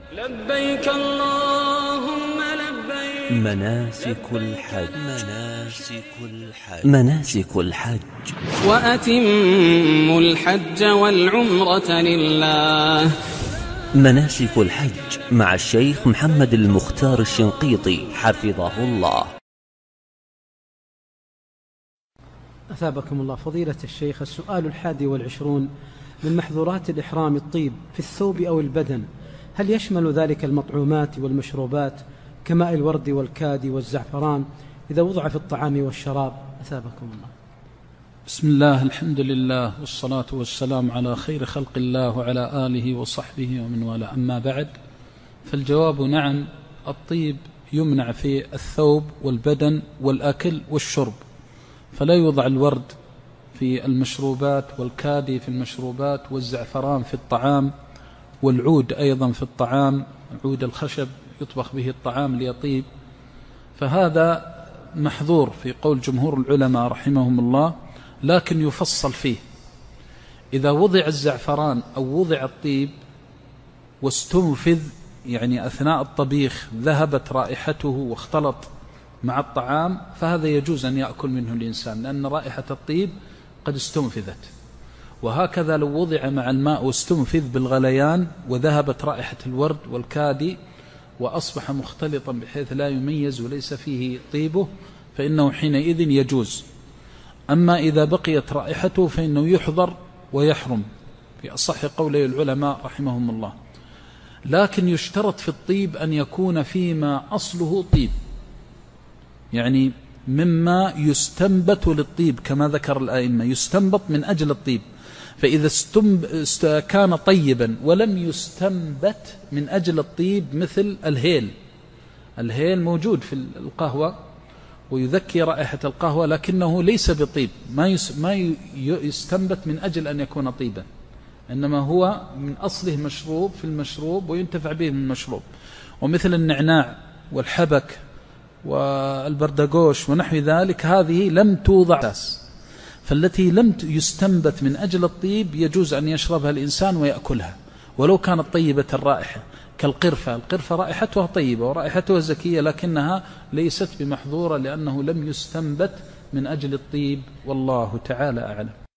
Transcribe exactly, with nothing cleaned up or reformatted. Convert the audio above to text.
لبيك اللهم لبيك. مناسك الحج مناسك الحج مناسك الحج وأتموا الحج والعمرة لله. مناسك الحج مع الشيخ محمد المختار الشنقيطي حفظه الله. أثابكم الله فضيلة الشيخ. السؤال الحادي والعشرون: من محظورات الإحرام الطيب في الثوب أو البدن، هل يشمل ذلك المطعومات والمشروبات كماء الورد والكادي والزعفران إذا وضع في الطعام والشراب؟ أثابكم الله. بسم الله، الحمد لله، والصلاة والسلام على خير خلق الله وعلى آله وصحبه ومن والاه، أما بعد، فالجواب نعم، الطيب يمنع في الثوب والبدن والأكل والشرب، فلا يوضع الورد في المشروبات والكادي في المشروبات والزعفران في الطعام والعود أيضا في الطعام، عود الخشب يطبخ به الطعام ليطيب، فهذا محظور في قول جمهور العلماء رحمهم الله، لكن يفصل فيه. إذا وضع الزعفران أو وضع الطيب واستنفذ، يعني أثناء الطبيخ ذهبت رائحته واختلط مع الطعام، فهذا يجوز أن يأكل منه الإنسان، لأن رائحة الطيب قد استنفذت. وهكذا لو وضع مع الماء واستنفذ بالغليان وذهبت رائحة الورد والكادي وأصبح مختلطا بحيث لا يميز وليس فيه طيبه، فإنه حينئذ يجوز. أما إذا بقيت رائحته فإنه يحضر ويحرم في أصح قولي العلماء رحمهم الله. لكن يشترط في الطيب أن يكون فيما أصله طيب، يعني مما يستنبت للطيب كما ذكر الآئمة، يستنبط من أجل الطيب. فإذا است... كان طيبا ولم يستنبت من أجل الطيب، مثل الهيل، الهيل موجود في القهوة ويذكي رائحة القهوة، لكنه ليس بطيب، ما, يس... ما يستنبت من أجل أن يكون طيبا، إنما هو من أصله مشروب في المشروب وينتفع به من المشروب. ومثل النعناع والحبك والبردقوش ونحو ذلك، هذه لم توضع أساس، فالتي لم يستنبت من أجل الطيب يجوز أن يشربها الإنسان ويأكلها ولو كانت طيبة الرائحة، كالقرفة. القرفة رائحتها طيبة ورائحتها زكية، لكنها ليست بمحظورة لأنه لم يستنبت من أجل الطيب، والله تعالى أعلم.